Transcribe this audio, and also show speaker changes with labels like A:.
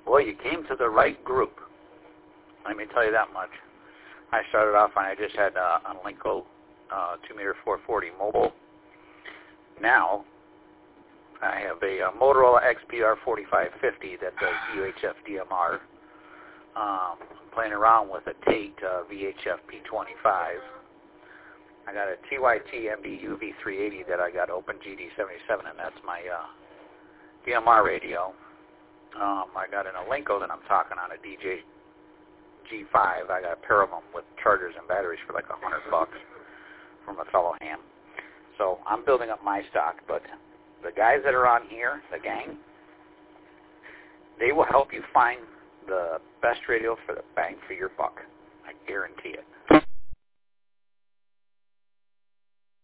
A: Boy, you came to the right group. Let me tell you that much. I started off and I just had a Linko 2-meter 440 mobile. Now, I have a Motorola XPR 4550 that does UHF DMR. Playing around with a Tate VHF P25. I got a TYT MBU V380 that I got OpenGD77, and that's my DMR radio. I got an Alinco that I'm talking on, a DJ G5. I got a pair of them with chargers and batteries for like $100 from a fellow ham. So I'm building up my stock, but the guys that are on here, the gang, they will help you find the best radio for the bang for your buck. I guarantee it.